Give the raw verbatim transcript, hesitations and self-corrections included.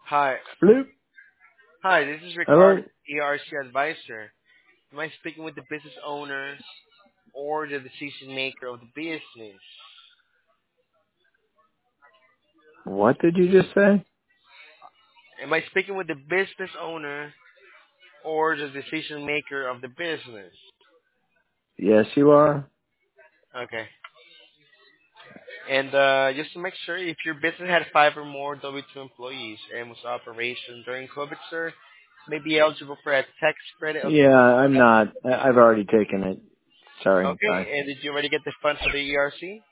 Hi. Bloop. Hi, this is Ricardo, Hello. E R C advisor. Am I speaking with the business owner or the decision maker of the business? What did you just say? Am I speaking with the business owner or the decision maker of the business? Yes, you are. Okay. And uh, just to make sure, if your business had five or more W two employees and was operation during COVID, sir, may be eligible for a tax credit of Yeah, I'm not. I- I've already taken it. Sorry. Bye. okay. And did you already get the funds for the E R C?